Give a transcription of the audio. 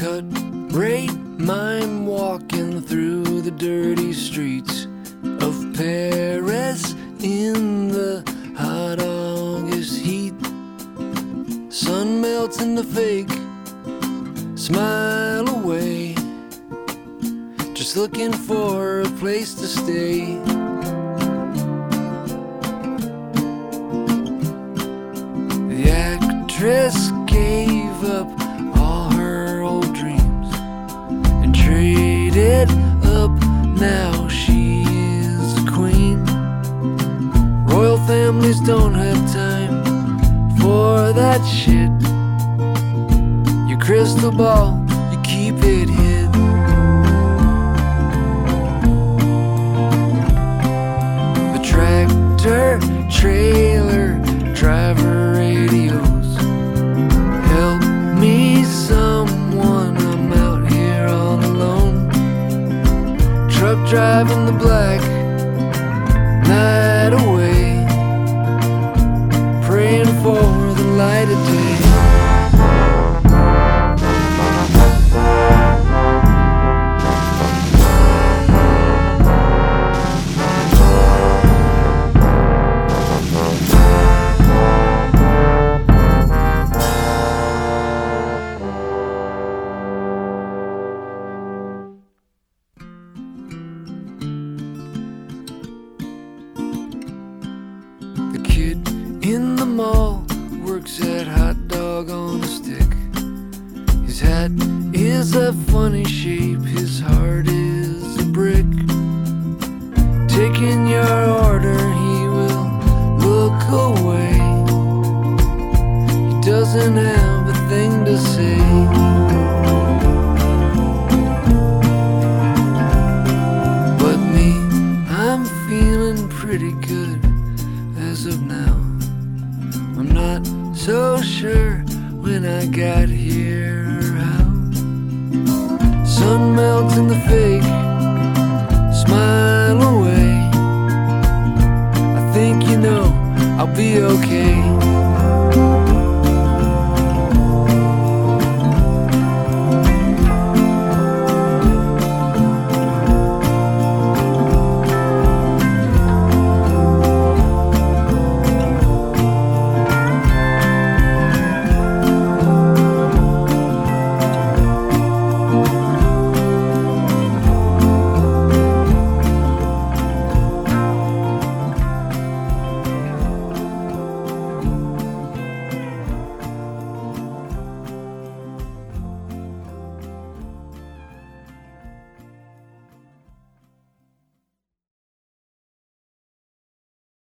cut rate mime walking through the dirty streets of Paris in the hot August heat. Sun melts in the fake smile away, just looking for a place to stay. The actress gave up all her old dreams and traded up. Now she is a queen. Royal families don't have time for that shit. Your crystal ball, you keep it hid. The tractor trailer driver radios, help me someone, I'm out here all alone. Truck driving the black night away, praying for the light of day. The kid in the mall works at hot dog on a stick. His hat is a funny shape, his heart is a brick. Taking your order, he will look away. He doesn't have a thing to say. But me, I'm feeling pretty good as of now. I'm not so sure when I got here or how. Sun melts in the fake smile away. I think you know I'll be okay.